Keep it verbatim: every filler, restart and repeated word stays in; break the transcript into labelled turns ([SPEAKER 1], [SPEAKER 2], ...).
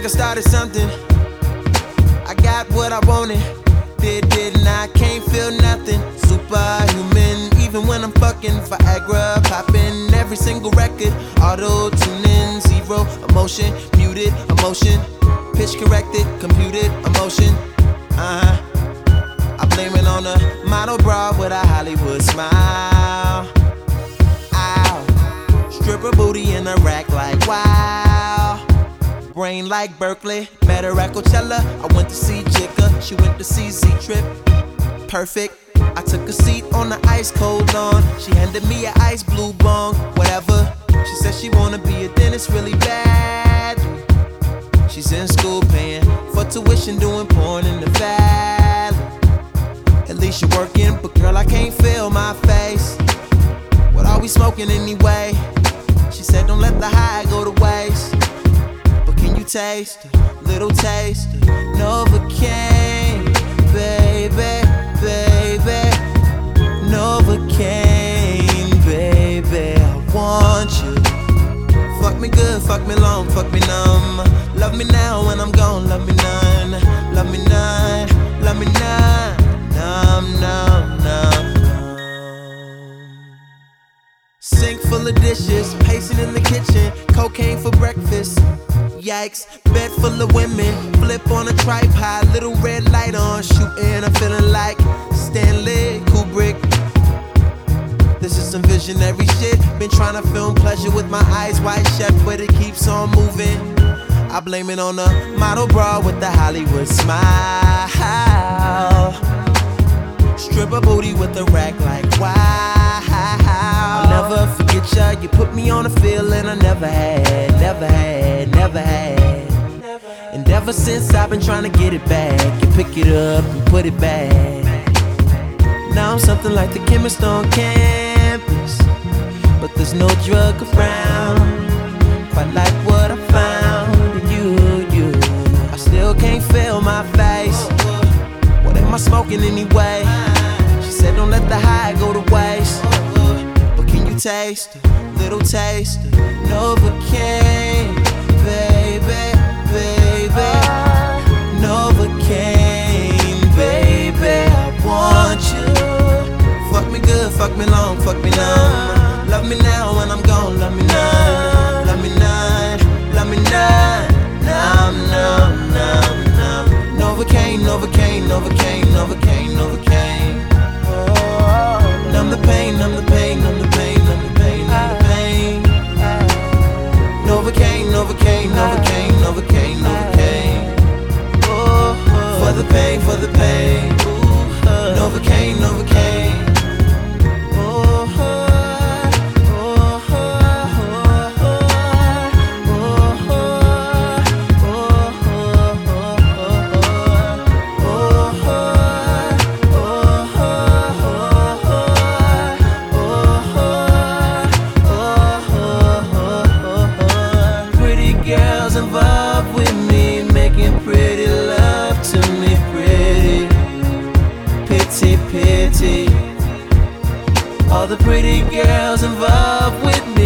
[SPEAKER 1] I started something. I got what I wanted. Did, didn't I? Can't feel nothing. Superhuman, even when I'm fucking Viagra, popping every single record. Auto tuning, zero emotion, muted emotion, pitch corrected, computed emotion. Uh huh. I blame it on a model bra with a Hollywood smile. Ow. Stripper booty in a rack like wow. Brain like Berkeley, met her at Coachella. I went to see Jigga, she went to see Z-Trip. Perfect. I took a seat on the ice cold lawn. She handed me an ice blue bong, whatever. She said she wanna be a dentist really bad. She's in school paying for tuition, doing porn in the valley. At least you're working, but girl, I can't feel my face. What are we smoking anyway? She said don't let the high go to waste. But can you taste a little taste of Novocaine, baby, baby, Novocaine, baby, I want you. Fuck me good, fuck me long, fuck me numb. Love me now when I'm gone, love me none. Love me none, love me none. Numb, numb, numb, numb. Sink full of dishes, pacing in the kitchen. Cocaine for breakfast. Yikes, bed full of women. Flip on a tripod, little red light on. Shooting, I'm feeling like Stanley Kubrick. This is some visionary shit. Been trying to film pleasure with my eyes wide shut, but it keeps on moving. I blame it on a model bra with the Hollywood smile. Stripper booty with a rack like wow. I'll never forget ya. You put me on a feeling I never had, never had, never had. And ever since I've been trying to get it back, you pick it up and put it back. Now I'm something like the chemist on campus, but there's no drug around quite like what I found in you, you. I still can't feel my face. What am I smoking anyway? She said don't let the high go to waste. But can you taste a little taste of Novocaine, baby, baby, Novocaine, baby, I want you. Fuck me good, fuck me long, fuck me numb. Love me now when I'm gone, love me none. Love me none, love me none. Numb, numb, numb, numb. Novocaine, Novocaine, Novocaine, Novocaine, Novocaine. Oh, numb the pain, numb the pain, numb the pain, numb the pain, numb the pain. Novocaine, Novocaine, Novocaine, Novocaine, Novocaine. Oh, for the pain, for the pain. Novocaine, Novocaine. Involved with me, making pretty love to me, pretty, pity, pity. All the pretty girls involved with me.